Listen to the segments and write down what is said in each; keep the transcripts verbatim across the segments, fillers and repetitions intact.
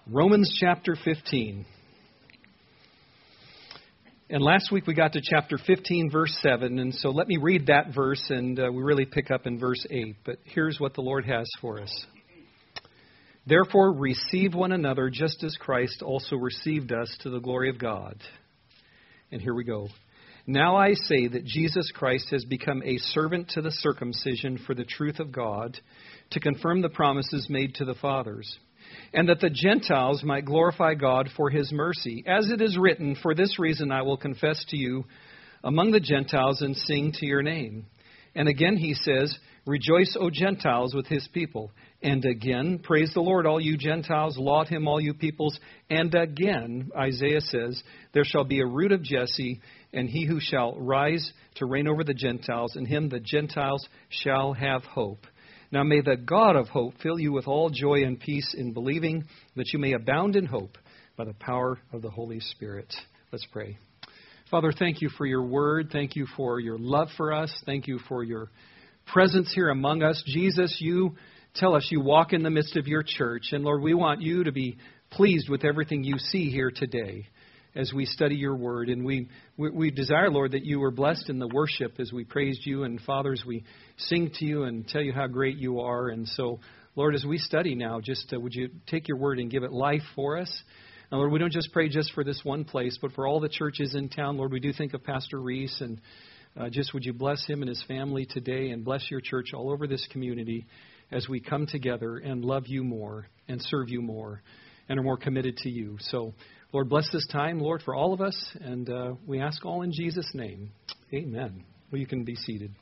Romans chapter fifteen. And last week we got to chapter fifteen, verse seven. And so let me read that verse, and uh, we really pick up in verse eight. But here's what the Lord has for us. Therefore receive one another just as Christ also received us to the glory of God. And here we go. Now I say that Jesus Christ has become a servant to the circumcision for the truth of God, to confirm the promises made to the fathers, and that the Gentiles might glorify God for his mercy. As it is written, for this reason I will confess to you among the Gentiles and sing to your name. And again he says, rejoice, O Gentiles, with his people. And again, praise the Lord, all you Gentiles, laud him, all you peoples. And again, Isaiah says, there shall be a root of Jesse, and he who shall rise to reign over the Gentiles, and him the Gentiles shall have hope. Now may the God of hope fill you with all joy and peace in believing, that you may abound in hope by the power of the Holy Spirit. Let's pray. Father, thank you for your word. Thank you for your love for us. Thank you for your presence here among us. Jesus, you tell us you walk in the midst of your church. And Lord, we want you to be pleased with everything you see here today as we study your word. And we, we, we desire, Lord, that you were blessed in the worship as we praised you. And Father, as we sing to you and tell you how great you are. And so, Lord, as we study now, just uh, would you take your word and give it life for us? And Lord, we don't just pray just for this one place, but for all the churches in town. Lord, we do think of Pastor Reese, and uh, just would you bless him and his family today, and bless your church all over this community as we come together and love you more and serve you more and are more committed to you. So, Lord, bless this time, Lord, for all of us, and uh, we ask all in Jesus' name. Amen. Well, you can be seated.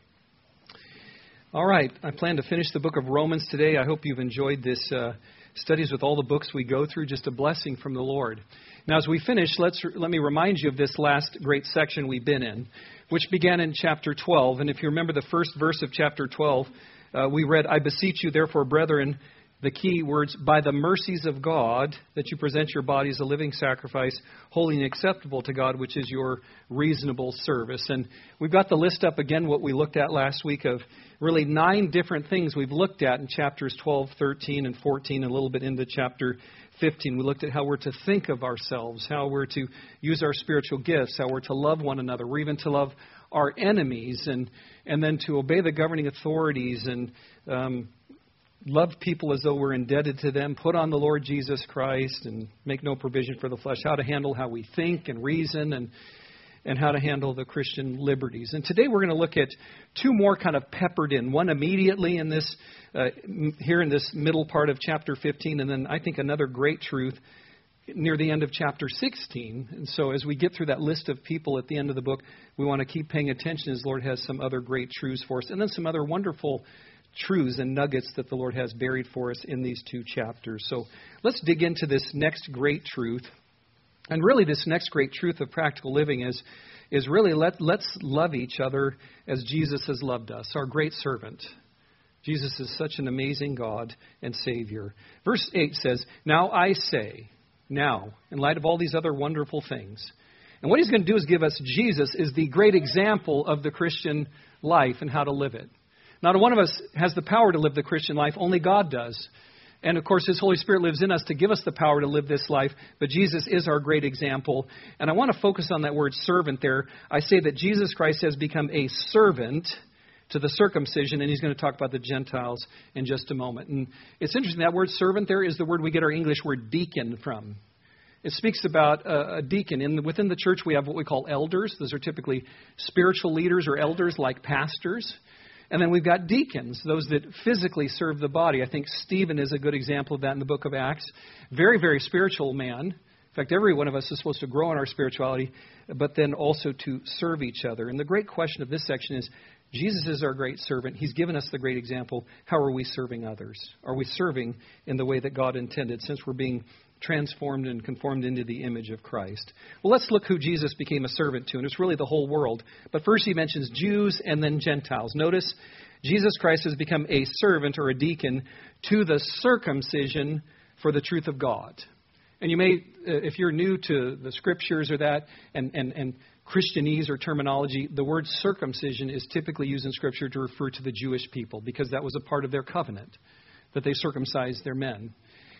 All right, I plan to finish the book of Romans today. I hope you've enjoyed this uh, studies with all the books we go through, just a blessing from the Lord. Now, as we finish, let's let me remind you of this last great section we've been in, which began in chapter twelve. And if you remember the first verse of chapter twelve, uh, we read, I beseech you, therefore, brethren, the key words, by the mercies of God, that you present your bodies a living sacrifice, holy and acceptable to God, which is your reasonable service. And we've got the list up again, what we looked at last week, of really nine different things we've looked at in chapters twelve, thirteen, and fourteen, and a little bit into chapter fifteen. We looked at how we're to think of ourselves, how we're to use our spiritual gifts, how we're to love one another, or even to love our enemies, and, and then to obey the governing authorities, and um, love people as though we're indebted to them, put on the Lord Jesus Christ, and make no provision for the flesh, how to handle how we think and reason, and and how to handle the Christian liberties. And today we're going to look at two more kind of peppered in, one immediately in this uh, here in this middle part of chapter fifteen, and then I think another great truth near the end of chapter sixteen. And so as we get through that list of people at the end of the book, we want to keep paying attention as the Lord has some other great truths for us, and then some other wonderful truths and nuggets that the Lord has buried for us in these two chapters. So let's dig into this next great truth. And really this next great truth of practical living is, is really let, let's love each other as Jesus has loved us, our great servant. Jesus is such an amazing God and Savior. Verse eight says, now I say, now, in light of all these other wonderful things. And what he's going to do is give us Jesus is the great example of the Christian life and how to live it. Not one of us has the power to live the Christian life. Only God does. And, of course, His Holy Spirit lives in us to give us the power to live this life. But Jesus is our great example. And I want to focus on that word servant there. I say that Jesus Christ has become a servant to the circumcision. And He's going to talk about the Gentiles in just a moment. And it's interesting. That word servant there is the word we get our English word deacon from. It speaks about a, a deacon. In the, within the church, we have what we call elders. Those are typically spiritual leaders or elders like pastors. And then we've got deacons, those that physically serve the body. I think Stephen is a good example of that in the book of Acts. Very, very spiritual man. In fact, every one of us is supposed to grow in our spirituality, but then also to serve each other. And the great question of this section is, Jesus is our great servant. He's given us the great example. How are we serving others? Are we serving in the way that God intended, since we're being transformed and conformed into the image of Christ? Well, let's look who Jesus became a servant to, and it's really the whole world. But first he mentions Jews and then Gentiles. Notice, Jesus Christ has become a servant or a deacon to the circumcision for the truth of God. And you may, if you're new to the scriptures or that, and, and, and Christianese or terminology, the word circumcision is typically used in Scripture to refer to the Jewish people, because that was a part of their covenant, that they circumcised their men.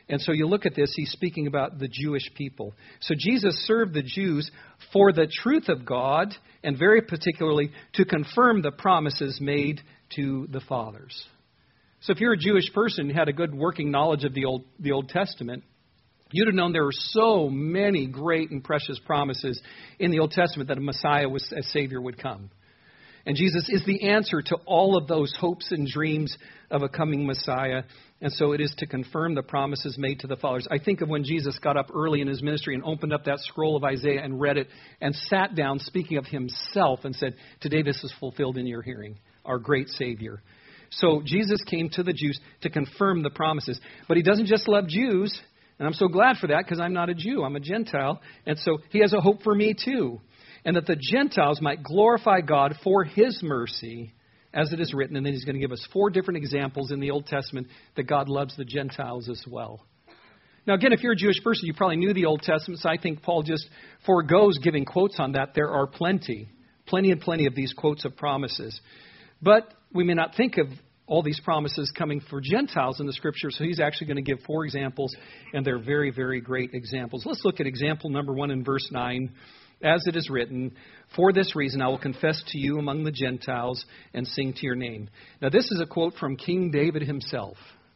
And so you look at this, he's speaking about the Jewish people. So Jesus served the Jews for the truth of God, and very particularly to confirm the promises made to the fathers. So if you're a Jewish person who had a good working knowledge of the Old, the Old Testament, you'd have known there were so many great and precious promises in the Old Testament that a Messiah, was, a Savior, would come. And Jesus is the answer to all of those hopes and dreams of a coming Messiah. And so it is to confirm the promises made to the fathers. I think of when Jesus got up early in his ministry and opened up that scroll of Isaiah and read it and sat down speaking of himself and said, today this is fulfilled in your hearing, our great Savior. So Jesus came to the Jews to confirm the promises. But he doesn't just love Jews. And I'm so glad for that because I'm not a Jew. I'm a Gentile. And so he has a hope for me too. And that the Gentiles might glorify God for his mercy, as it is written. And then he's going to give us four different examples in the Old Testament that God loves the Gentiles as well. Now, again, if you're a Jewish person, you probably knew the Old Testament. So I think Paul just forgoes giving quotes on that. There are plenty, plenty and plenty of these quotes of promises. But we may not think of all these promises coming for Gentiles in the Scripture. So he's actually going to give four examples, and they're very, very great examples. Let's look at example number one in verse nine. As it is written, for this reason I will confess to you among the Gentiles and sing to your name. Now this is a quote from King David himself.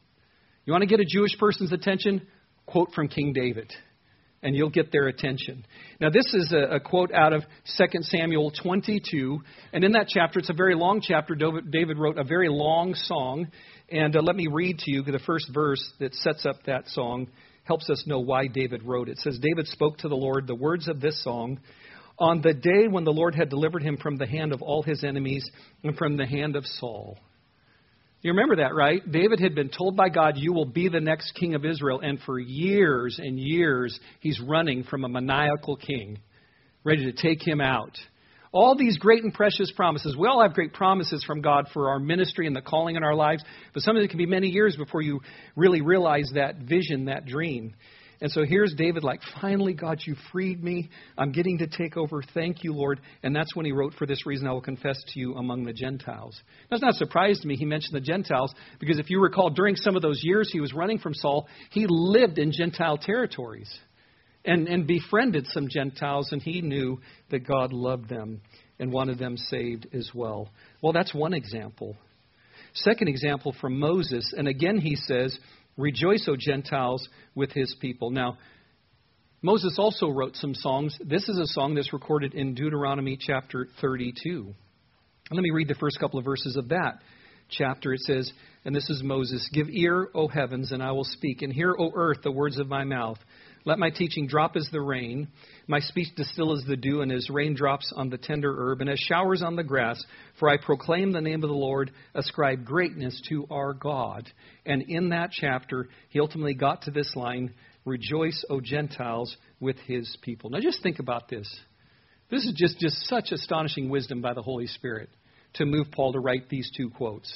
You want to get a Jewish person's attention? Quote from King David, and you'll get their attention. Now this is a, a quote out of Second Samuel twenty-two. And in that chapter, it's a very long chapter. David wrote a very long song. And uh, let me read to you the first verse that sets up that song. Helps us know why David wrote it. It says, David spoke to the Lord the words of this song on the day when the Lord had delivered him from the hand of all his enemies and from the hand of Saul. You remember that, right? David had been told by God, you will be the next king of Israel. And for years and years, he's running from a maniacal king, ready to take him out. All these great and precious promises. We all have great promises from God for our ministry and the calling in our lives. But sometimes it can be many years before you really realize that vision, that dream. And so here's David like, finally, God, you freed me. I'm getting to take over. Thank you, Lord. And that's when he wrote, for this reason I will confess to you among the Gentiles. Now, it's not a surprise to me he mentioned the Gentiles, because if you recall, during some of those years he was running from Saul, he lived in Gentile territories. And, and befriended some Gentiles, and he knew that God loved them and wanted them saved as well. Well, that's one example. Second example from Moses, and again he says, rejoice, O Gentiles, with his people. Now, Moses also wrote some songs. This is a song that's recorded in Deuteronomy chapter thirty-two. And let me read the first couple of verses of that chapter. It says, and this is Moses, give ear, O heavens, and I will speak, and hear, O earth, the words of my mouth. Let my teaching drop as the rain, my speech distill as the dew, and as raindrops on the tender herb, and as showers on the grass. For I proclaim the name of the Lord, ascribe greatness to our God. And in that chapter, he ultimately got to this line, rejoice, O Gentiles, with his people. Now just think about this. This is just, just such astonishing wisdom by the Holy Spirit to move Paul to write these two quotes.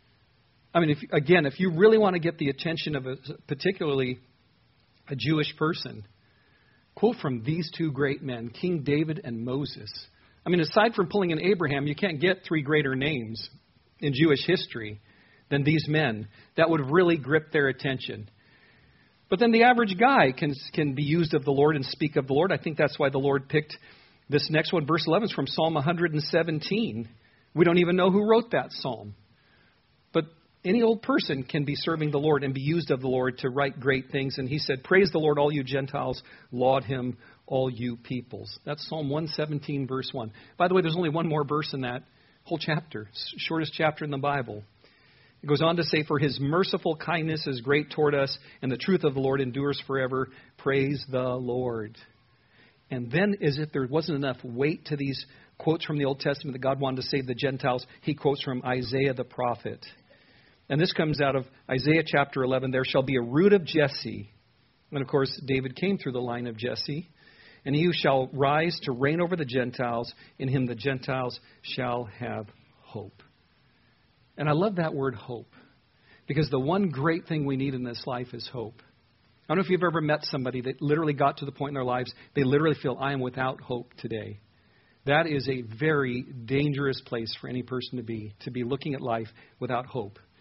I mean, if, again, if you really want to get the attention of a, particularly a Jewish person, quote from these two great men, King David and Moses. I mean, aside from pulling in Abraham, you can't get three greater names in Jewish history than these men that would really grip their attention. But then the average guy can can be used of the Lord and speak of the Lord. I think that's why the Lord picked this next one. Verse eleven is from Psalm one seventeen. We don't even know who wrote that psalm. But any old person can be serving the Lord and be used of the Lord to write great things. And he said, praise the Lord, all you Gentiles. Laud him, all you peoples. That's Psalm one seventeen, verse one. By the way, there's only one more verse in that whole chapter. It's the shortest chapter in the Bible. It goes on to say, for his merciful kindness is great toward us, and the truth of the Lord endures forever. Praise the Lord. And then, as if there wasn't enough weight to these quotes from the Old Testament that God wanted to save the Gentiles, he quotes from Isaiah the prophet. And this comes out of Isaiah chapter eleven. There shall be a root of Jesse. And of course, David came through the line of Jesse. And he who shall rise to reign over the Gentiles, in him the Gentiles shall have hope. And I love that word hope, because the one great thing we need in this life is hope. I don't know if you've ever met somebody that literally got to the point in their lives, they literally feel, I am without hope today. That is a very dangerous place for any person to be, to be looking at life without hope.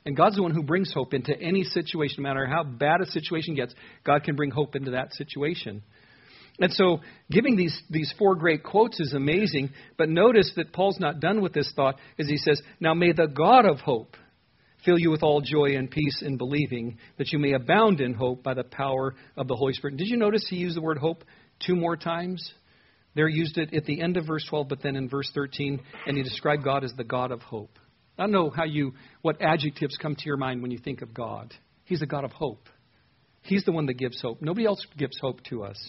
And God's the one who brings hope into any situation. No matter how bad a situation gets, God can bring hope into that situation. And so giving these, these four great quotes is amazing. But notice that Paul's not done with this thought as he says, now may the God of hope fill you with all joy and peace in believing, that you may abound in hope by the power of the Holy Spirit. Did you notice he used the word hope two more times? There used it at the end of verse twelve, but then in verse thirteen, and he described God as the God of hope. I don't know how you, what adjectives come to your mind when you think of God. He's the God of hope. He's the one that gives hope. Nobody else gives hope to us.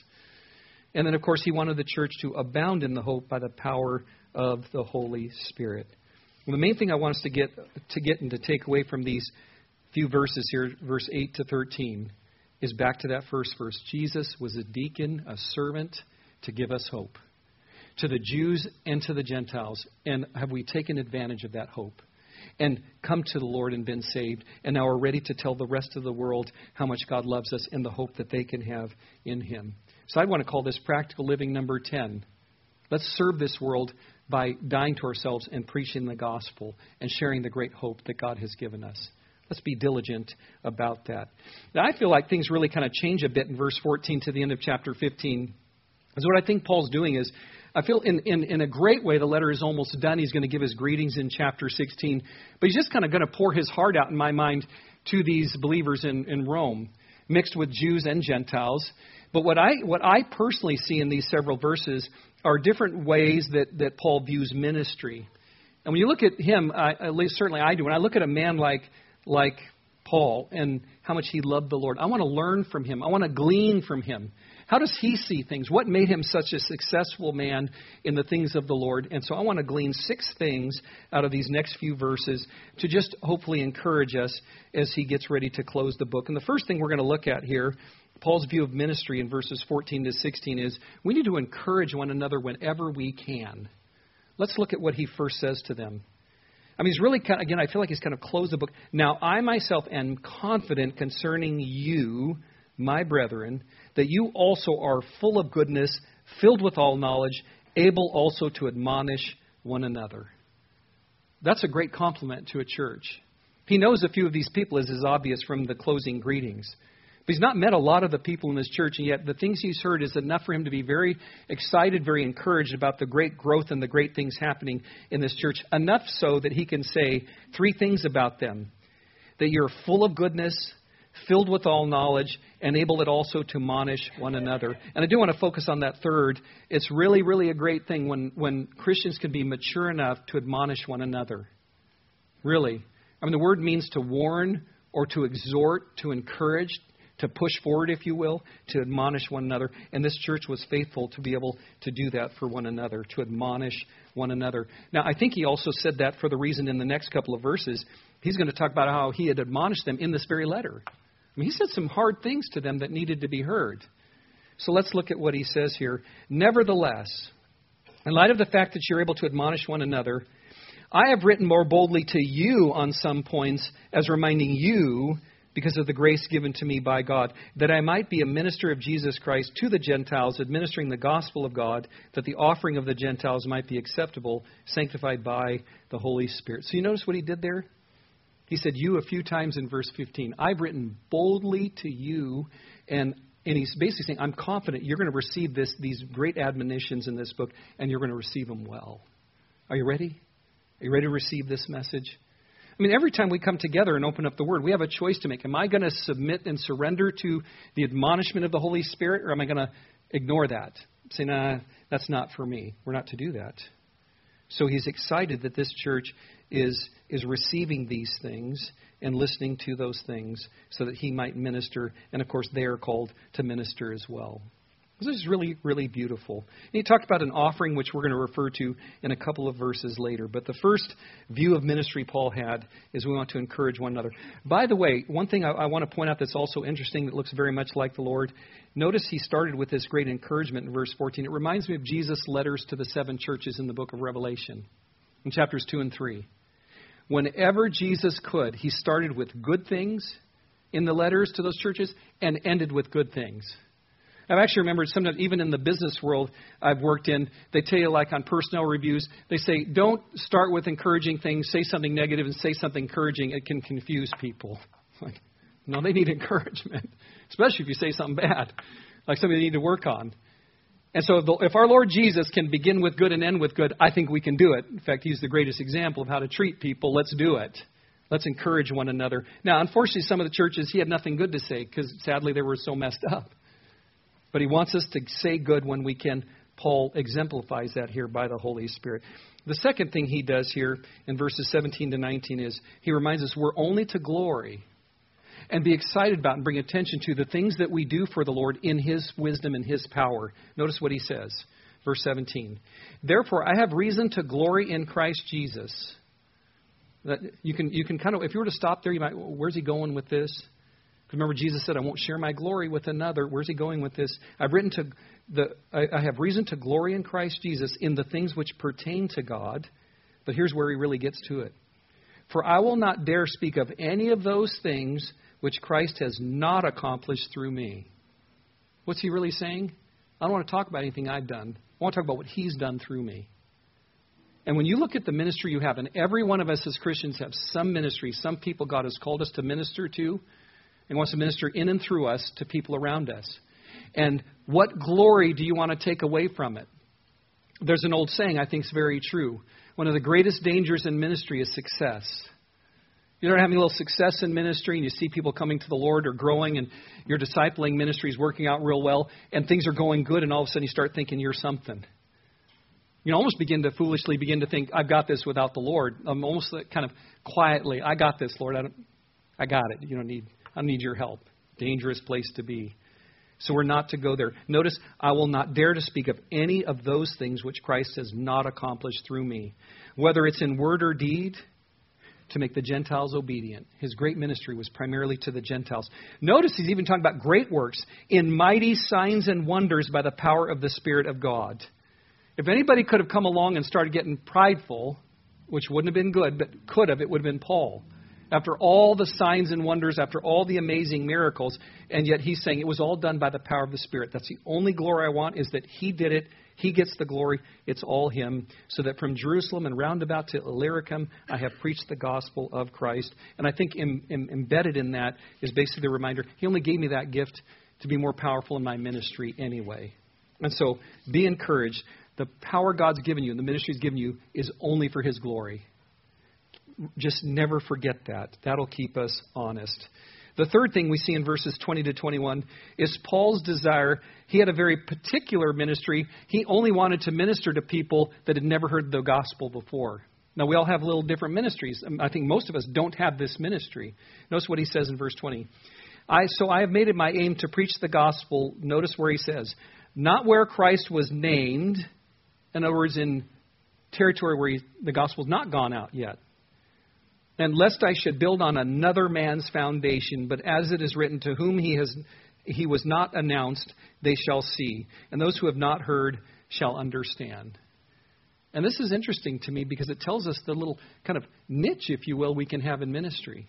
And then, of course, he wanted the church to abound in the hope by the power of the Holy Spirit. Well, the main thing I want us to get to get and to take away from these few verses here, verse eight to thirteen, is back to that first verse. Jesus was a deacon, a servant, to give us hope. To the Jews and to the Gentiles. And have we taken advantage of that hope? And come to the Lord and been saved. And now are ready to tell the rest of the world how much God loves us and the hope that they can have in Him. So I want to call this practical living number ten. Let's serve this world by dying to ourselves and preaching the gospel and sharing the great hope that God has given us. Let's be diligent about that. Now, I feel like things really kind of change a bit in verse fourteen to the end of chapter fifteen. Because what I think Paul's doing is, I feel in, in, in a great way the letter is almost done. He's going to give his greetings in chapter sixteen. But he's just kind of going to pour his heart out, in my mind, to these believers in, in Rome, mixed with Jews and Gentiles. But what I what I personally see in these several verses are different ways that, that Paul views ministry. And when you look at him, I, at least certainly I do, when I look at a man like like Paul and how much he loved the Lord, I want to learn from him. I want to glean from him. How does he see things? What made him such a successful man in the things of the Lord? And so I want to glean six things out of these next few verses to just hopefully encourage us as he gets ready to close the book. And the first thing we're going to look at here, Paul's view of ministry in verses fourteen to sixteen, is we need to encourage one another whenever we can. Let's look at what he first says to them. I mean, he's really kind of, again, I feel like he's kind of closed the book. Now, I myself am confident concerning you, my brethren, that you also are full of goodness, filled with all knowledge, able also to admonish one another. That's a great compliment to a church. He knows a few of these people, as is obvious from the closing greetings. But he's not met a lot of the people in this church, and yet the things he's heard is enough for him to be very excited, very encouraged about the great growth and the great things happening in this church. Enough so that he can say three things about them. That you're full of goodness, filled with all knowledge, and able it also to admonish one another. And I do want to focus on that third. It's really, really a great thing when, when Christians can be mature enough to admonish one another. Really. I mean, the word means to warn or to exhort, to encourage, to push forward, if you will, to admonish one another. And this church was faithful to be able to do that for one another, to admonish one another. Now, I think he also said that for the reason in the next couple of verses. He's going to talk about how he had admonished them in this very letter. I mean, he said some hard things to them that needed to be heard. So let's look at what he says here. Nevertheless, in light of the fact that you're able to admonish one another, I have written more boldly to you on some points as reminding you, because of the grace given to me by God, that I might be a minister of Jesus Christ to the Gentiles, administering the gospel of God, that the offering of the Gentiles might be acceptable, sanctified by the Holy Spirit. So you notice what he did there? He said you a few times in verse fifteen. I've written boldly to you, and and he's basically saying, I'm confident you're going to receive this these great admonitions in this book, and you're going to receive them well. Are you ready? Are you ready to receive this message? I mean, every time we come together and open up the Word, we have a choice to make. Am I going to submit and surrender to the admonishment of the Holy Spirit, or am I going to ignore that? Say, nah, that's not for me. We're not to do that. So he's excited that this church is is receiving these things and listening to those things so that he might minister. And, of course, they are called to minister as well. This is really, really beautiful. And he talked about an offering, which we're going to refer to in a couple of verses later. But the first view of ministry Paul had is we want to encourage one another. By the way, one thing I, I want to point out that's also interesting that looks very much like the Lord. Notice he started with this great encouragement in verse fourteen. It reminds me of Jesus' letters to the seven churches in the book of Revelation in chapters two and three. Whenever Jesus could, he started with good things in the letters to those churches and ended with good things. I've actually remembered sometimes, even in the business world I've worked in, they tell you, like on personnel reviews, they say, don't start with encouraging things, say something negative and say something encouraging. It can confuse people. Like, no, they need encouragement, especially if you say something bad, like something they need to work on. And so if our Lord Jesus can begin with good and end with good, I think we can do it. In fact, he's the greatest example of how to treat people. Let's do it. Let's encourage one another. Now, unfortunately, some of the churches, he had nothing good to say because sadly they were so messed up. But he wants us to say good when we can. Paul exemplifies that here by the Holy Spirit. The second thing he does here in verses seventeen to nineteen is he reminds us we're only to glory and be excited about and bring attention to the things that we do for the Lord in his wisdom and his power. Notice what he says, verse seventeen. Therefore, I have reason to glory in Christ Jesus. That you can you can kind of, if you were to stop there, you might, where's he going with this? Because remember, Jesus said, I won't share my glory with another. Where's he going with this? I've written to the I, I have reason to glory in Christ Jesus in the things which pertain to God. But here's where he really gets to it. For I will not dare speak of any of those things which Christ has not accomplished through me. What's he really saying? I don't want to talk about anything I've done. I want to talk about what he's done through me. And when you look at the ministry you have, and every one of us as Christians have some ministry, some people God has called us to minister to, and wants to minister in and through us to people around us. And what glory do you want to take away from it? There's an old saying I think is very true. One of the greatest dangers in ministry is success. You're not having a little success in ministry and you see people coming to the Lord or growing and your discipling ministry is working out real well and things are going good and all of a sudden you start thinking you're something. You almost begin to foolishly begin to think, I've got this without the Lord. I'm almost kind of quietly, I got this, Lord. I don't, I got it. You don't need, I don't need your help. Dangerous place to be. So we're not to go there. Notice, I will not dare to speak of any of those things which Christ has not accomplished through me, whether it's in word or deed, to make the Gentiles obedient. His great ministry was primarily to the Gentiles. Notice he's even talking about great works in mighty signs and wonders by the power of the Spirit of God. If anybody could have come along and started getting prideful, which wouldn't have been good, but could have, it would have been Paul. After all the signs and wonders, after all the amazing miracles, and yet he's saying it was all done by the power of the Spirit. That's the only glory I want, is that he did it. He gets the glory. It's all him. So that from Jerusalem and round about to Illyricum, I have preached the gospel of Christ. And I think em, em, embedded in that is basically the reminder, he only gave me that gift to be more powerful in my ministry anyway. And so be encouraged. The power God's given you and the ministry He's given you is only for His glory. Just never forget that. That'll keep us honest. The third thing we see in verses twenty to twenty-one is Paul's desire. He had a very particular ministry. He only wanted to minister to people that had never heard the gospel before. Now, we all have little different ministries. I think most of us don't have this ministry. Notice what he says in verse twenty. I, so I have made it my aim to preach the gospel. Notice where he says, not where Christ was named. In other words, in territory where he, the gospel's not gone out yet. And lest I should build on another man's foundation, but as it is written, to whom he has he was not announced, they shall see. And those who have not heard shall understand. And this is interesting to me because it tells us the little kind of niche, if you will, we can have in ministry.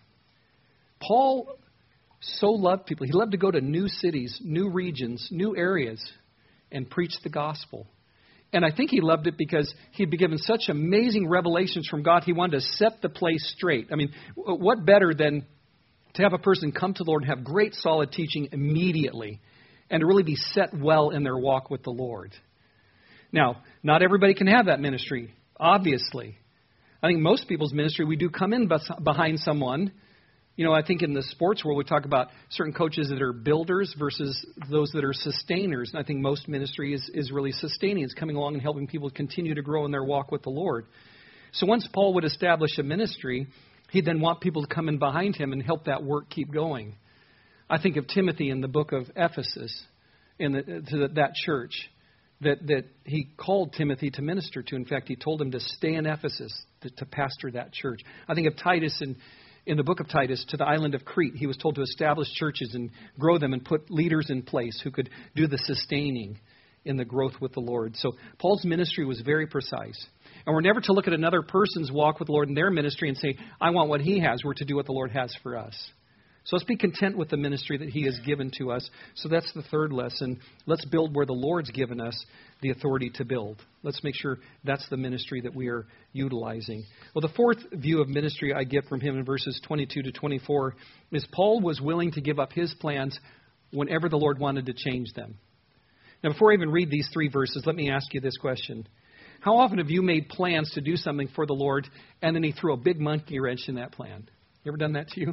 Paul so loved people. He loved to go to new cities, new regions, new areas, and preach the gospel. And I think he loved it because he'd been given such amazing revelations from God. He wanted to set the place straight. I mean, what better than to have a person come to the Lord and have great solid teaching immediately and to really be set well in their walk with the Lord. Now, not everybody can have that ministry, obviously. I think most people's ministry, we do come in behind someone. You know, I think in the sports world, we talk about certain coaches that are builders versus those that are sustainers. And I think most ministry is, is really sustaining. It's coming along and helping people continue to grow in their walk with the Lord. So once Paul would establish a ministry, he'd then want people to come in behind him and help that work keep going. I think of Timothy in the book of Ephesus, in the, to the, that church, that, that he called Timothy to minister to. In fact, he told him to stay in Ephesus to, to pastor that church. I think of Titus in In the book of Titus, to the island of Crete, he was told to establish churches and grow them and put leaders in place who could do the sustaining in the growth with the Lord. So Paul's ministry was very precise. And we're never to look at another person's walk with the Lord in their ministry and say, I want what he has. We're to do what the Lord has for us. So let's be content with the ministry that He has given to us. So that's the third lesson. Let's build where the Lord's given us the authority to build. Let's make sure that's the ministry that we are utilizing. Well, the fourth view of ministry I get from him in verses twenty-two to twenty-four is Paul was willing to give up his plans whenever the Lord wanted to change them. Now, before I even read these three verses, let me ask you this question. How often have you made plans to do something for the Lord, and then He threw a big monkey wrench in that plan? You ever done that to you?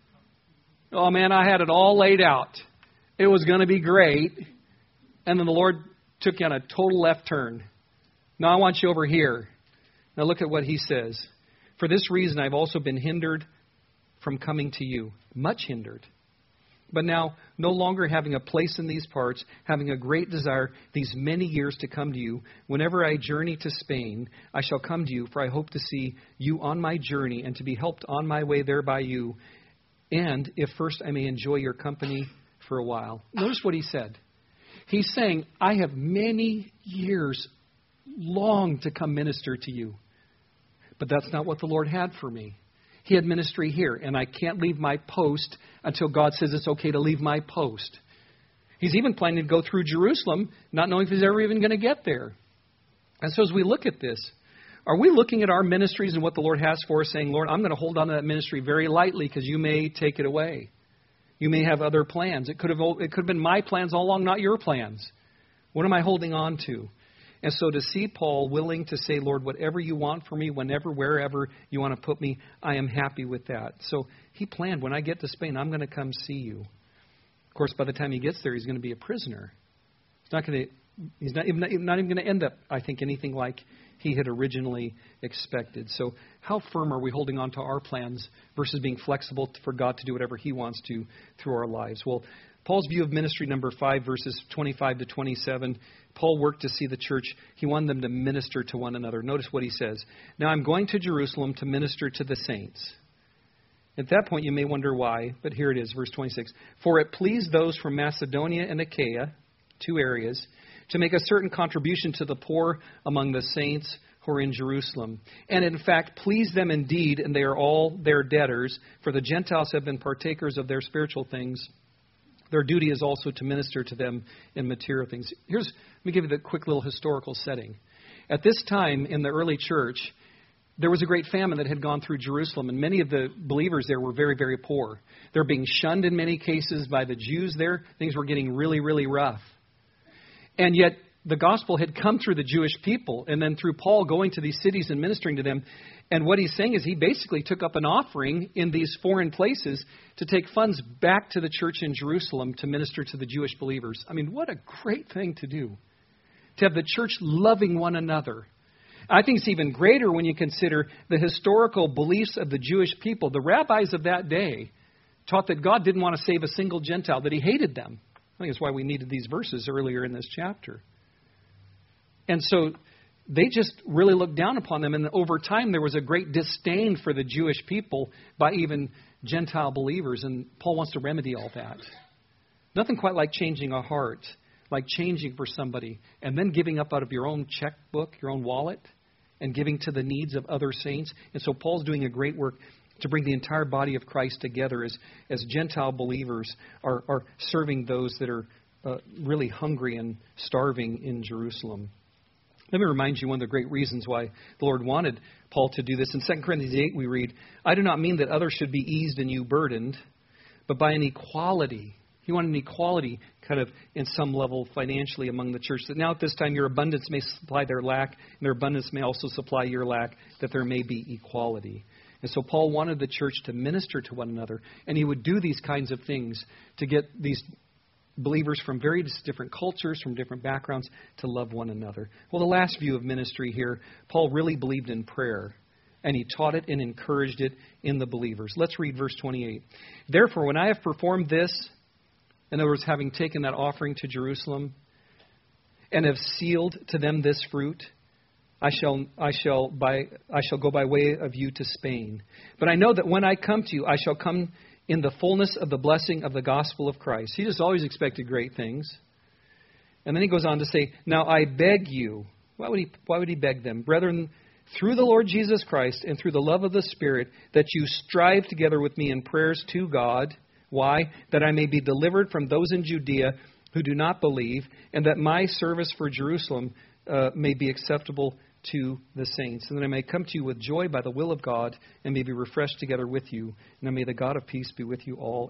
Oh, man, I had it all laid out. It was going to be great. And then the Lord took you on a total left turn. Now I want you over here. Now look at what He says. For this reason, I've also been hindered from coming to you. Much hindered. But now, no longer having a place in these parts, having a great desire these many years to come to you, whenever I journey to Spain, I shall come to you, for I hope to see you on my journey and to be helped on my way there by you. And if first I may enjoy your company for a while. Notice what he said. He's saying, I have many years long to come minister to you. But that's not what the Lord had for me. He had ministry here, and I can't leave my post until God says it's okay to leave my post. He's even planning to go through Jerusalem, not knowing if he's ever even going to get there. And so as we look at this, are we looking at our ministries and what the Lord has for us, saying, Lord, I'm going to hold on to that ministry very lightly because you may take it away. You may have other plans. It could have it could have been my plans all along, not your plans. What am I holding on to? And so to see Paul willing to say, Lord, whatever you want for me, whenever, wherever you want to put me, I am happy with that. So he planned, when I get to Spain, I'm going to come see you. Of course, by the time he gets there, he's going to be a prisoner. He's not going to, he's not even, not even going to end up, I think, anything like he had originally expected. So how firm are we holding on to our plans versus being flexible for God to do whatever He wants to through our lives? Well, Paul's view of ministry, number five, verses twenty-five to twenty-seven, Paul worked to see the church. He wanted them to minister to one another. Notice what he says. Now I'm going to Jerusalem to minister to the saints. At that point, you may wonder why, but here it is, verse twenty-six. For it pleased those from Macedonia and Achaia, two areas, to make a certain contribution to the poor among the saints who are in Jerusalem. And in fact, please them indeed, and they are all their debtors, for the Gentiles have been partakers of their spiritual things. Their duty is also to minister to them in material things. Here's, let me give you the quick little historical setting. At this time in the early church, there was a great famine that had gone through Jerusalem, and many of the believers there were very, very poor. They're being shunned in many cases by the Jews there. Things were getting really, really rough. And yet the gospel had come through the Jewish people, and then through Paul going to these cities and ministering to them. And what he's saying is he basically took up an offering in these foreign places to take funds back to the church in Jerusalem to minister to the Jewish believers. I mean, what a great thing to do, to have the church loving one another. I think it's even greater when you consider the historical beliefs of the Jewish people. The rabbis of that day taught that God didn't want to save a single Gentile, that He hated them. I think that's why we needed these verses earlier in this chapter. And so they just really looked down upon them. And over time, there was a great disdain for the Jewish people by even Gentile believers. And Paul wants to remedy all that. Nothing quite like changing a heart, like changing for somebody and then giving up out of your own checkbook, your own wallet, and giving to the needs of other saints. And so Paul's doing a great work to bring the entire body of Christ together as, as Gentile believers are, are serving those that are uh, really hungry and starving in Jerusalem. Let me remind you one of the great reasons why the Lord wanted Paul to do this. In Second Corinthians eight we read, I do not mean that others should be eased and you burdened, but by an equality. He wanted an equality kind of in some level financially among the church. That now at this time your abundance may supply their lack, and their abundance may also supply your lack, that there may be equality. And so Paul wanted the church to minister to one another, and he would do these kinds of things to get these believers from various different cultures, from different backgrounds, to love one another. Well, the last view of ministry here, Paul really believed in prayer, and he taught it and encouraged it in the believers. Let's read verse twenty-eight. Therefore, when I have performed this, in other words, having taken that offering to Jerusalem, and have sealed to them this fruit, I shall I shall by I shall go by way of you to Spain. But I know that when I come to you, I shall come in the fullness of the blessing of the gospel of Christ. He just always expected great things. And then he goes on to say, now I beg you. Why would he, why would he beg them? Brethren, through the Lord Jesus Christ and through the love of the Spirit, that you strive together with me in prayers to God Why? That I may be delivered from those in Judea who do not believe, and that my service for Jerusalem uh, may be acceptable to the saints, and that I may come to you with joy by the will of God, and may be refreshed together with you. And may the God of peace be with you all.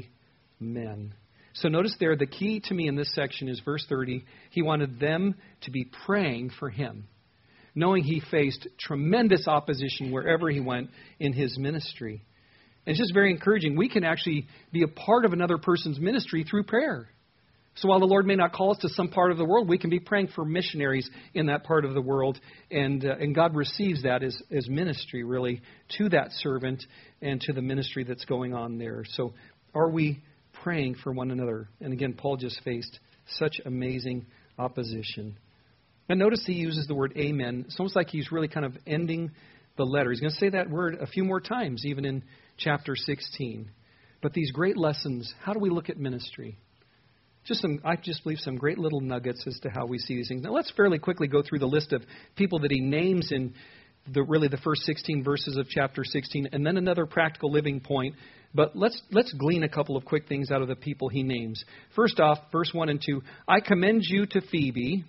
Amen. So notice there, the key to me in this section is verse thirty. He wanted them to be praying for him, knowing he faced tremendous opposition wherever he went in his ministry. And it's just very encouraging. We can actually be a part of another person's ministry through prayer. So while the Lord may not call us to some part of the world, we can be praying for missionaries in that part of the world. And uh, and God receives that as, as ministry, really, to that servant and to the ministry that's going on there. So are we praying for one another? And again, Paul just faced such amazing opposition. And notice he uses the word amen. It's almost like he's really kind of ending the letter. He's going to say that word a few more times, even in chapter sixteen. But these great lessons, how do we look at ministry? Just some, I just believe some great little nuggets as to how we see these things. Now let's fairly quickly go through the list of people that he names in the really the first sixteen verses of chapter sixteen, and then another practical living point. But let's let's glean a couple of quick things out of the people he names. First off, verse one and two, I commend you to Phoebe,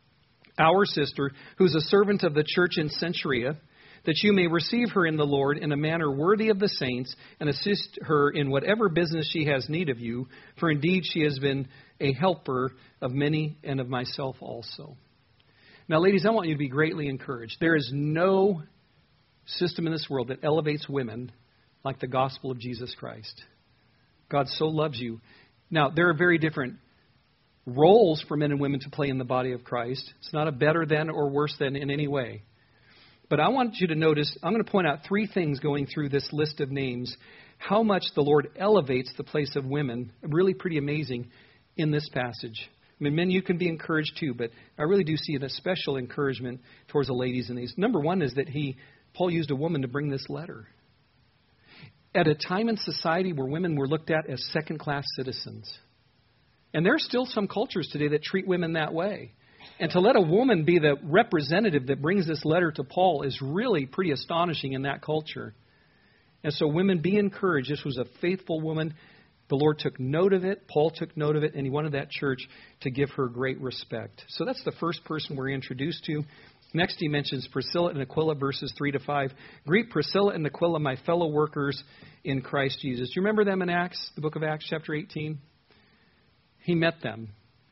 our sister, who's a servant of the church in Cenchrea, that you may receive her in the Lord in a manner worthy of the saints, and assist her in whatever business she has need of you. For indeed she has been a helper of many and of myself also. Now, ladies, I want you to be greatly encouraged. There is no system in this world that elevates women like the gospel of Jesus Christ. God so loves you. Now, there are very different roles for men and women to play in the body of Christ. It's not a better than or worse than in any way. But I want you to notice, I'm going to point out three things going through this list of names, how much the Lord elevates the place of women. Really pretty amazing in this passage. I mean, men, you can be encouraged too, but I really do see a special encouragement towards the ladies in these. Number one is that he, Paul used a woman to bring this letter. At a time in society where women were looked at as second-class citizens. And there are still some cultures today that treat women that way. And to let a woman be the representative that brings this letter to Paul is really pretty astonishing in that culture. And so women, be encouraged. This was a faithful woman. The Lord took note of it. Paul took note of it. And he wanted that church to give her great respect. So that's the first person we're introduced to. Next, he mentions Priscilla and Aquila, verses three to five. Greet Priscilla and Aquila, my fellow workers in Christ Jesus. Do you remember them in Acts, the book of Acts, chapter eighteen? He met them.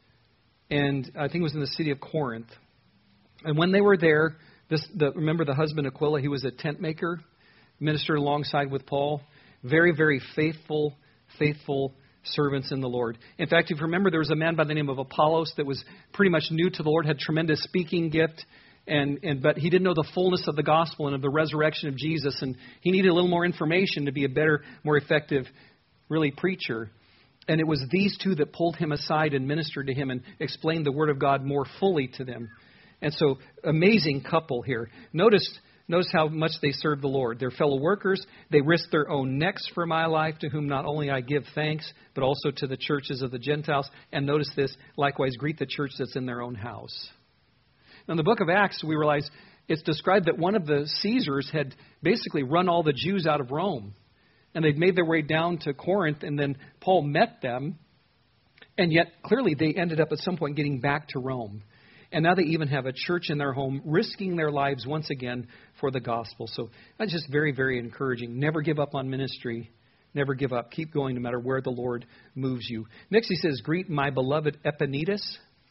And I think it was in the city of Corinth. And when they were there, this the, remember the husband Aquila, he was a tent maker, ministered alongside with Paul. Very, very faithful, faithful servants in the Lord. In fact, if you remember, there was a man by the name of Apollos that was pretty much new to the Lord, had tremendous speaking gift, and, and but he didn't know the fullness of the gospel and of the resurrection of Jesus, and he needed a little more information to be a better, more effective, really, preacher. And it was these two that pulled him aside and ministered to him and explained the Word of God more fully to them. And so, amazing couple here. Notice, notice how much they served the Lord. They're fellow workers. They risked their own necks for my life, to whom not only I give thanks, but also to the churches of the Gentiles. And notice this, likewise, greet the church that's in their own house. Now, in the book of Acts, we realize it's described that one of the Caesars had basically run all the Jews out of Rome. And they'd made their way down to Corinth, and then Paul met them. And yet, clearly, they ended up at some point getting back to Rome. And now they even have a church in their home, risking their lives once again for the gospel. So that's just very, very encouraging. Never give up on ministry. Never give up. Keep going no matter where the Lord moves you. Next, he says, greet my beloved Epaenetus,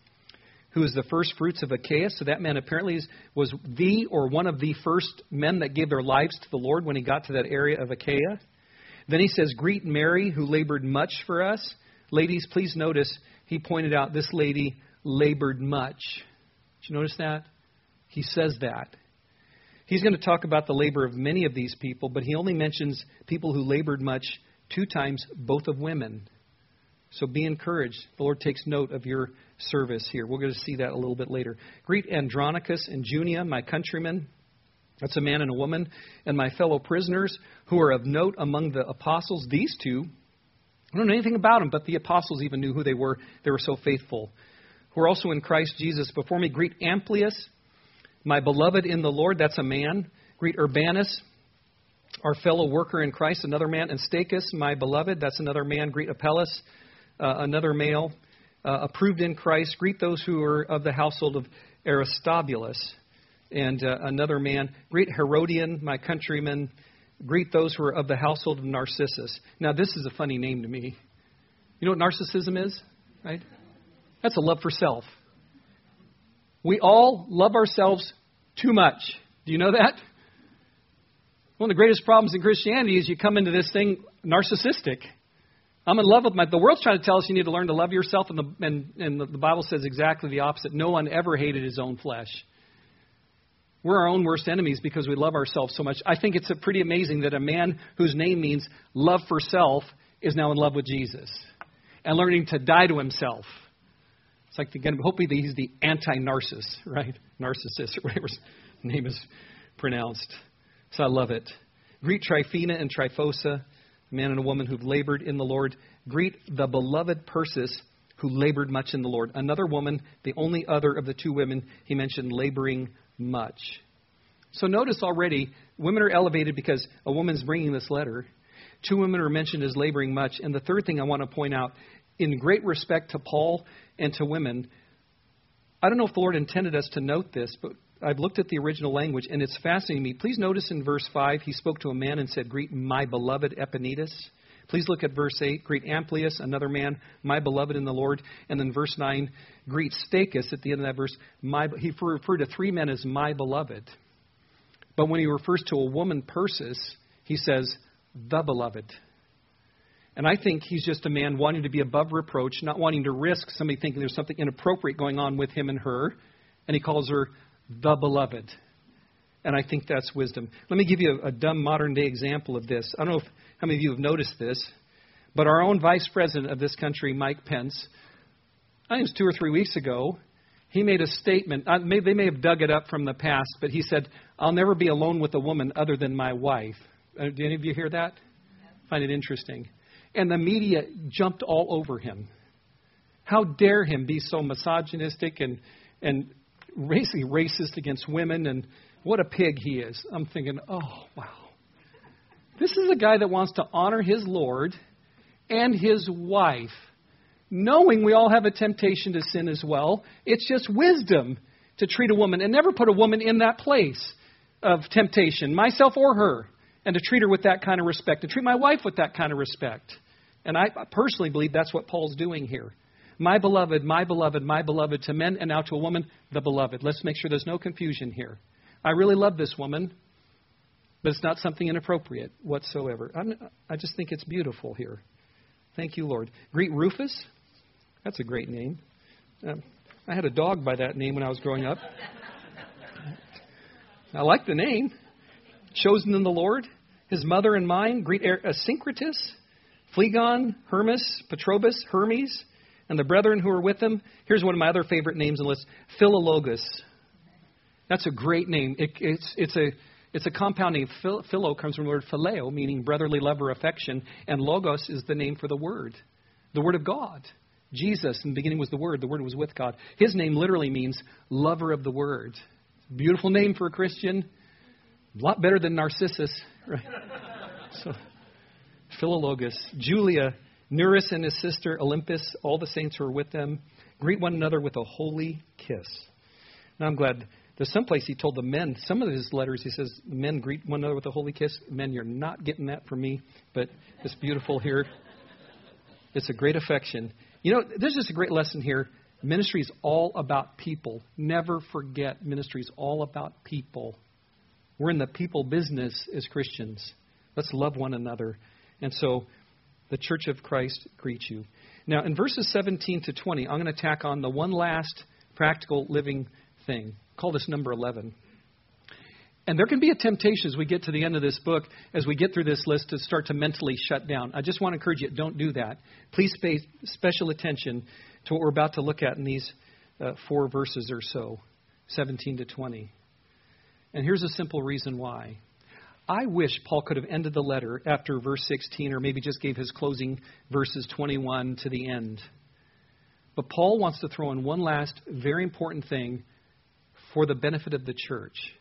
who is the first fruits of Achaia. So that man apparently was the or one of the first men that gave their lives to the Lord when he got to that area of Achaia. Then he says, greet Mary, who labored much for us. Ladies, please notice, he pointed out this lady labored much. Did you notice that? He says that. He's going to talk about the labor of many of these people, but he only mentions people who labored much two times, both of women. So be encouraged. The Lord takes note of your service here. We're going to see that a little bit later. Greet Andronicus and Junia, my countrymen. That's a man and a woman. And my fellow prisoners who are of note among the apostles. These two, I don't know anything about them, but the apostles even knew who they were. They were so faithful. Who are also in Christ Jesus before me. Greet Amplias, my beloved in the Lord. That's a man. Greet Urbanus, our fellow worker in Christ, another man. And Stachys, my beloved, that's another man. Greet Apelles, uh, another male, uh, approved in Christ. Greet those who are of the household of Aristobulus, and uh, another man. Greet Herodian, my countryman. Greet those who are of the household of Narcissus. Now, this is a funny name to me. You know what narcissism is, right? That's a love for self. We all love ourselves too much. Do you know that? One of the greatest problems in Christianity is you come into this thing narcissistic. I'm in love with my... The world's trying to tell us you need to learn to love yourself, and the, and, and the Bible says exactly the opposite. No one ever hated his own flesh. We're our own worst enemies because we love ourselves so much. I think it's a pretty amazing that a man whose name means love for self is now in love with Jesus and learning to die to himself. It's like, again, hopefully he's the anti-narciss, right? Narcissist, or whatever his name is pronounced. So I love it. Greet Tryphena and Tryphosa, a man and a woman who've labored in the Lord. Greet the beloved Persis, who labored much in the Lord. Another woman, the only other of the two women he mentioned laboring much. So notice already, women are elevated because a woman's bringing this letter. Two women are mentioned as laboring much. And the third thing I want to point out, in great respect to Paul and to women, I don't know if the Lord intended us to note this, but I've looked at the original language, and it's fascinating to me. Please notice in verse five, he spoke to a man and said, greet my beloved Epaenetus. Please look at verse eight, greet Amplius, another man, my beloved in the Lord. And then verse nine, greet Stachys at the end of that verse. My, he referred to three men as my beloved. But when he refers to a woman, Persis, he says, the beloved. And I think he's just a man wanting to be above reproach, not wanting to risk somebody thinking there's something inappropriate going on with him and her. And he calls her the beloved. And I think that's wisdom. Let me give you a, a dumb modern day example of this. I don't know if, how many of you have noticed this, but our own vice president of this country, Mike Pence, I think it was two or three weeks ago, he made a statement. Uh, may, they may have dug it up from the past, but he said, I'll never be alone with a woman other than my wife. Uh, did any of you hear that? Find it interesting. And the media jumped all over him. How dare him be so misogynistic and and basically racist against women, and what a pig he is. I'm thinking, oh, wow. This is a guy that wants to honor his Lord and his wife, knowing we all have a temptation to sin as well. It's just wisdom to treat a woman and never put a woman in that place of temptation, myself or her, and to treat her with that kind of respect, to treat my wife with that kind of respect. And I personally believe that's what Paul's doing here. My beloved, my beloved, my beloved, to men and now to a woman, the beloved. Let's make sure there's no confusion here. I really love this woman, but it's not something inappropriate whatsoever. I'm, I just think it's beautiful here. Thank you, Lord. Greet Rufus. That's a great name. Um, I had a dog by that name when I was growing up. I like the name. Chosen in the Lord. His mother and mine. Greet Asyncritus, Phlegon, Hermas, Petrobus, Hermes, and the brethren who are with them. Here's one of my other favorite names on the list, Philologus. That's a great name. It, it's it's a it's a compound name. Phil, philo comes from the word phileo, meaning brotherly love or affection, and logos is the name for the Word, the Word of God. Jesus, in the beginning, was the Word. The Word was with God. His name literally means lover of the Word. Beautiful name for a Christian. A lot better than Narcissus, right? So, Philologus. Julia, Nereus and his sister Olympus, all the saints who are with them, greet one another with a holy kiss. Now, I'm glad. There's some place he told the men, some of his letters, he says, men greet one another with a holy kiss. Men, you're not getting that from me, but it's beautiful here. It's a great affection. You know, there's just a great lesson here. Ministry is all about people. Never forget, ministry is all about people. We're in the people business as Christians. Let's love one another. And so the Church of Christ greets you. Now, in verses seventeen to twenty, I'm going to tack on the one last practical living thing. Call this number eleven. And there can be a temptation as we get to the end of this book, as we get through this list, to start to mentally shut down. I just want to encourage you, don't do that. Please pay special attention to what we're about to look at in these uh, four verses or so, seventeen to twenty. And here's a simple reason why. I wish Paul could have ended the letter after verse sixteen, or maybe just gave his closing verses twenty-one to the end. But Paul wants to throw in one last very important thing for the benefit of the church.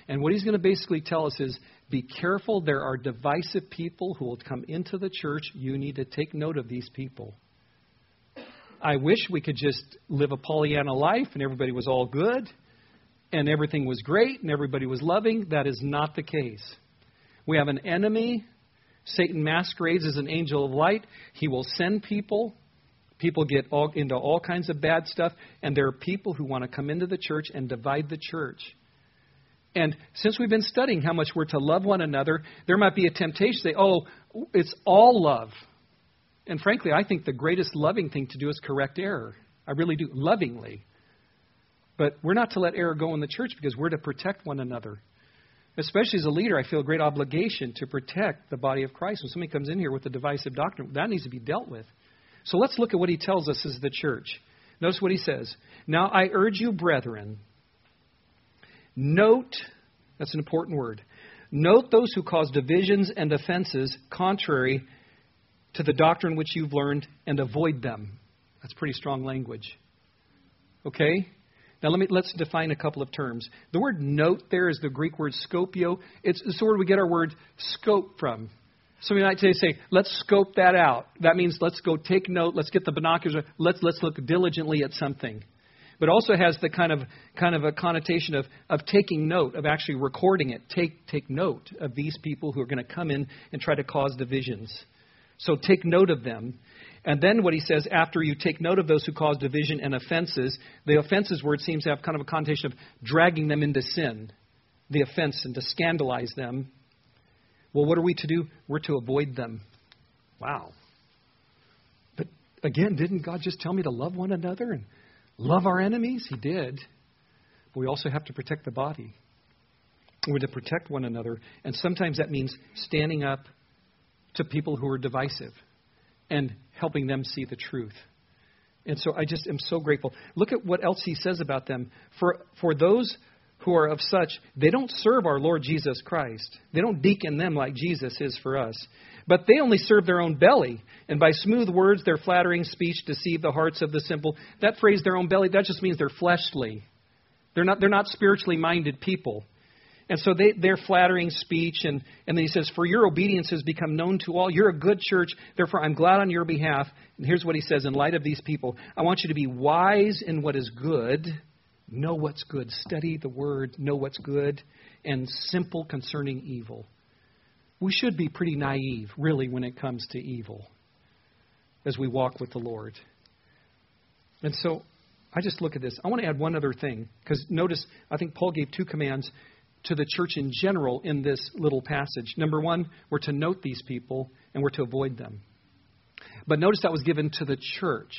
And what he's going to basically tell us is, be careful. There are divisive people who will come into the church. You need to take note of these people. I wish we could just live a Pollyanna life and everybody was all good and everything was great and everybody was loving. That is not the case. We have an enemy. Satan masquerades as an angel of light. He will send people. People get all, into all kinds of bad stuff. And there are people who want to come into the church and divide the church. And since we've been studying how much we're to love one another, there might be a temptation to say, oh, it's all love. And frankly, I think the greatest loving thing to do is correct error. I really do, lovingly. But we're not to let error go in the church because we're to protect one another. Especially as a leader, I feel a great obligation to protect the body of Christ. When somebody comes in here with a divisive doctrine, that needs to be dealt with. So let's look at what he tells us as the church. Notice what he says. Now I urge you, brethren, note, that's an important word, note those who cause divisions and offenses contrary to the doctrine which you've learned and avoid them. That's pretty strong language. Okay? Now let me, let's define a couple of terms. The word note there is the Greek word scopio. It's, it's the word we get our word scope from. Somebody might say, say, let's scope that out. That means let's go take note. Let's get the binoculars. Let's let's look diligently at something. But also has the kind of kind of a connotation of, of taking note, of actually recording it. Take take note of these people who are going to come in and try to cause divisions. So take note of them. And then what he says, after you take note of those who cause division and offenses, the offenses word seems to have kind of a connotation of dragging them into sin, the offense, and to scandalize them. Well, what are we to do? We're to avoid them. Wow. But again, didn't God just tell me to love one another and love our enemies? He did. But we also have to protect the body. We're to protect one another. And sometimes that means standing up to people who are divisive and helping them see the truth. And so I just am so grateful. Look at what else he says about them. For for those who are of such, they don't serve our Lord Jesus Christ. They don't deacon them like Jesus is for us. But they only serve their own belly. And by smooth words, their flattering speech deceive the hearts of the simple. That phrase, their own belly, that just means they're fleshly. They're not, they're not spiritually minded people. And so they, their flattering speech, and, and then he says, for your obedience has become known to all. You're a good church, therefore I'm glad on your behalf. And here's what he says, in light of these people, I want you to be wise in what is good, know what's good, study the word, know what's good, and simple concerning evil. We should be pretty naive, really, when it comes to evil as we walk with the Lord. And so I just look at this. I want to add one other thing, because notice, I think Paul gave two commands to the church in general in this little passage. Number one, we're to note these people and we're to avoid them. But notice that was given to the church.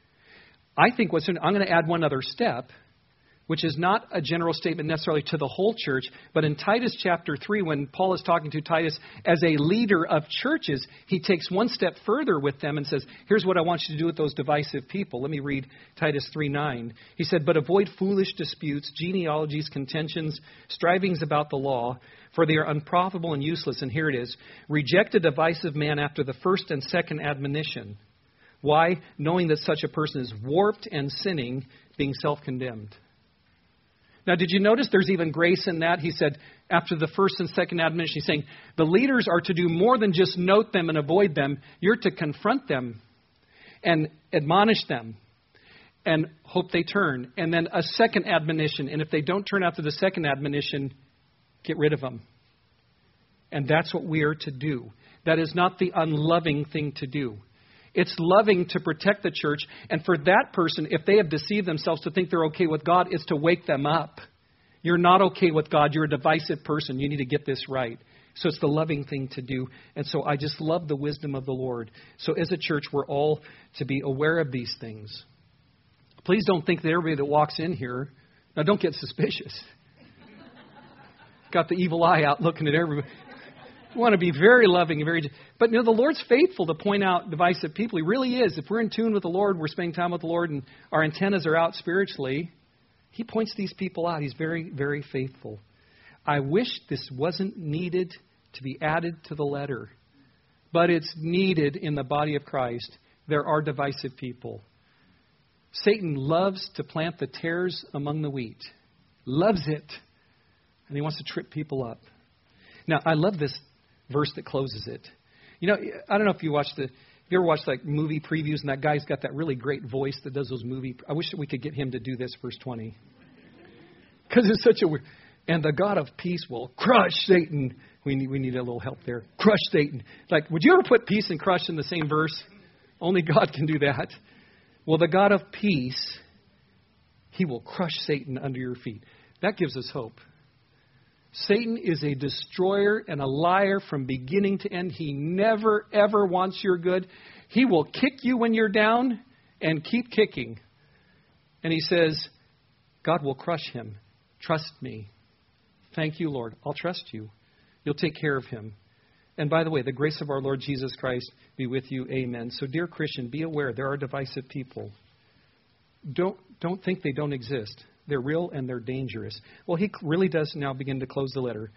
I think what's I'm going to add one other step, which is not a general statement necessarily to the whole church, but in Titus chapter three, when Paul is talking to Titus as a leader of churches, he takes one step further with them and says, here's what I want you to do with those divisive people. Let me read Titus three nine. He said, but avoid foolish disputes, genealogies, contentions, strivings about the law, for they are unprofitable and useless. And here it is. Reject a divisive man after the first and second admonition. Why? Knowing that such a person is warped and sinning, being self-condemned. Now, did you notice there's even grace in that? He said, after the first and second admonition, he's saying, the leaders are to do more than just note them and avoid them. You're to confront them and admonish them and hope they turn. And then a second admonition. And if they don't turn after the second admonition, get rid of them. And that's what we are to do. That is not the unloving thing to do. It's loving to protect the church. And for that person, if they have deceived themselves to think they're okay with God, it's to wake them up. You're not okay with God. You're a divisive person. You need to get this right. So it's the loving thing to do. And so I just love the wisdom of the Lord. So as a church, we're all to be aware of these things. Please don't think that everybody that walks in here, now don't get suspicious. Got the evil eye out looking at everybody. We want to be very loving and very, but you know, the Lord's faithful to point out divisive people. He really is. If we're in tune with the Lord, we're spending time with the Lord, and our antennas are out spiritually, He points these people out. He's very, very faithful. I wish this wasn't needed to be added to the letter, but it's needed in the body of Christ. There are divisive people. Satan loves to plant the tares among the wheat. Loves it. And he wants to trip people up. Now, I love this verse that closes it. You know, I don't know if you watched the, if you ever watched like movie previews, and that guy's got that really great voice that does those movie. I wish that we could get him to do this, verse twenty. Because it's such a weird. And the God of peace will crush Satan. We need, we need a little help there. Crush Satan. Like, would you ever put peace and crush in the same verse? Only God can do that. Well, the God of peace, he will crush Satan under your feet. That gives us hope. Satan is a destroyer and a liar from beginning to end. He never, ever wants your good. He will kick you when you're down and keep kicking. And he says, God will crush him. Trust me. Thank you, Lord. I'll trust you. You'll take care of him. And by the way, the grace of our Lord Jesus Christ be with you. Amen. So, dear Christian, be aware there are divisive people. Don't, don't think they don't exist. They're real and they're dangerous. Well, he really does now begin to close the letter.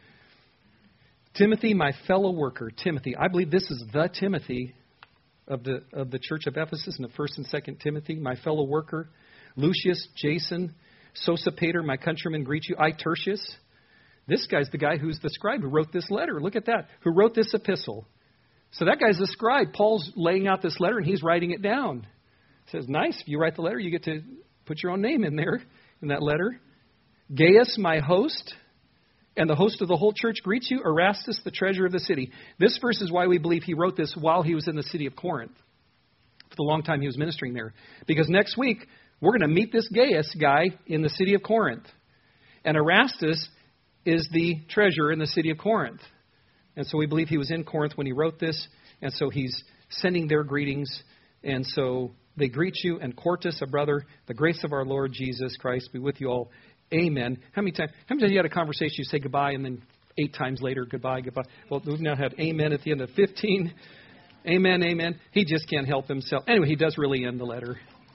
Timothy, my fellow worker, Timothy. I believe this is the Timothy of the of the church of Ephesus in the first and second Timothy, my fellow worker. Lucius, Jason, Sosipater, my countrymen greet you. I, Tertius. This guy's the guy who's the scribe who wrote this letter. Look at that. Who wrote this epistle. So that guy's the scribe. Paul's laying out this letter and he's writing it down. It says, nice. If you write the letter, you get to put your own name in there. In that letter. Gaius, my host, and the host of the whole church greets you. Erastus, the treasurer of the city. This verse is why we believe he wrote this while he was in the city of Corinth. For the long time he was ministering there. Because next week, we're going to meet this Gaius guy in the city of Corinth. And Erastus is the treasurer in the city of Corinth. And so we believe he was in Corinth when he wrote this. And so he's sending their greetings. And so they greet you, and Quartus, a brother, the grace of our Lord Jesus Christ be with you all. Amen. How many times? How many times you had a conversation, you say goodbye, and then eight times later, goodbye, goodbye. Well, we've now had amen at the end of fifteen. Amen, amen. He just can't help himself. Anyway, he does really end the letter.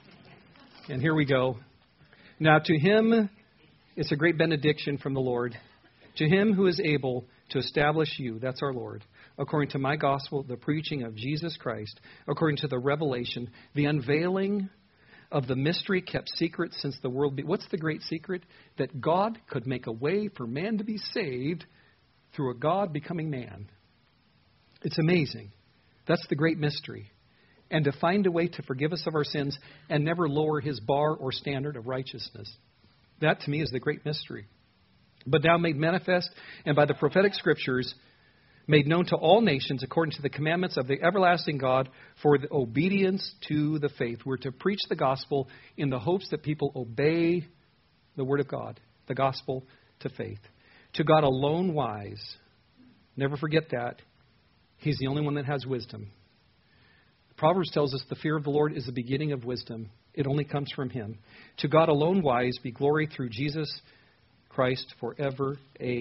And here we go. Now to him, it's a great benediction from the Lord. To him who is able to establish you, that's our Lord, according to my gospel, the preaching of Jesus Christ, according to the revelation, the unveiling of the mystery kept secret since the world. Be- What's the great secret? That God could make a way for man to be saved through a God becoming man. It's amazing. That's the great mystery. And to find a way to forgive us of our sins and never lower his bar or standard of righteousness. That to me is the great mystery. But now made manifest and by the prophetic scriptures made known to all nations according to the commandments of the everlasting God for the obedience to the faith. We're to preach the gospel in the hopes that people obey the word of God, the gospel to faith. To God alone wise. Never forget that. He's the only one that has wisdom. Proverbs tells us the fear of the Lord is the beginning of wisdom. It only comes from him. To God alone wise be glory through Jesus Christ forever.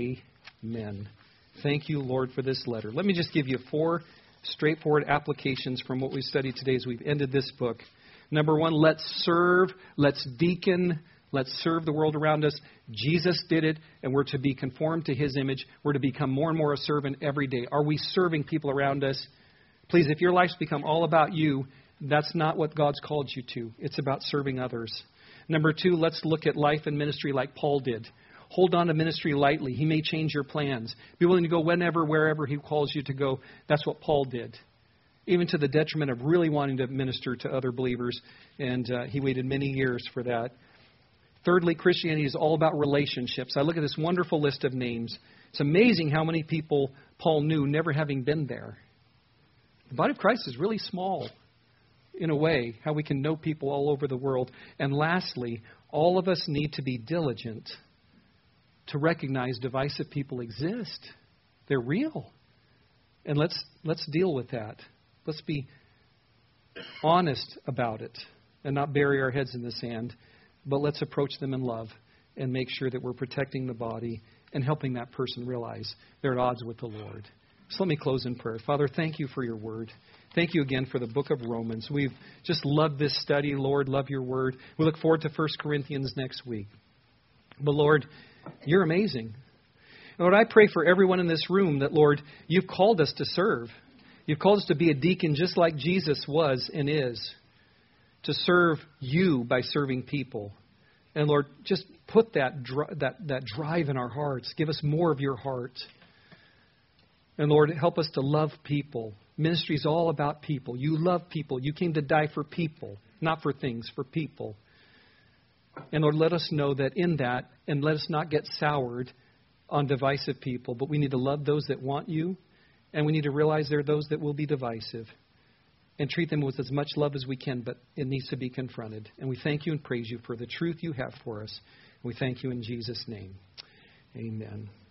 Amen. Thank you, Lord, for this letter. Let me just give you four straightforward applications from what we studied today as we've ended this book. Number one, let's serve, let's deacon, let's serve the world around us. Jesus did it, and we're to be conformed to his image. We're to become more and more a servant every day. Are we serving people around us? Please, if your life's become all about you, that's not what God's called you to. It's about serving others. Number two, let's look at life and ministry like Paul did. Hold on to ministry lightly. He may change your plans. Be willing to go whenever, wherever he calls you to go. That's what Paul did. Even to the detriment of really wanting to minister to other believers. And uh, he waited many years for that. Thirdly, Christianity is all about relationships. I look at this wonderful list of names. It's amazing how many people Paul knew never having been there. The body of Christ is really small in a way, how we can know people all over the world. And lastly, all of us need to be diligent to recognize divisive people exist. They're real. And let's let's deal with that. Let's be honest about it and not bury our heads in the sand. But let's approach them in love and make sure that we're protecting the body and helping that person realize they're at odds with the Lord. So let me close in prayer. Father, thank you for your word. Thank you again for the book of Romans. We've just loved this study, Lord. Love your word. We look forward to First Corinthians next week. But Lord, you're amazing. Lord, I pray for everyone in this room that, Lord, you've called us to serve. You've called us to be a deacon just like Jesus was and is. To serve you by serving people. And Lord, just put that, dri- that, that drive in our hearts. Give us more of your heart. And Lord, help us to love people. Ministry is all about people. You love people. You came to die for people, not for things, for people. And Lord, let us know that in that, and let us not get soured on divisive people, but we need to love those that want you, and we need to realize there are those that will be divisive, and treat them with as much love as we can, but it needs to be confronted. And we thank you and praise you for the truth you have for us. And we thank you in Jesus' name. Amen.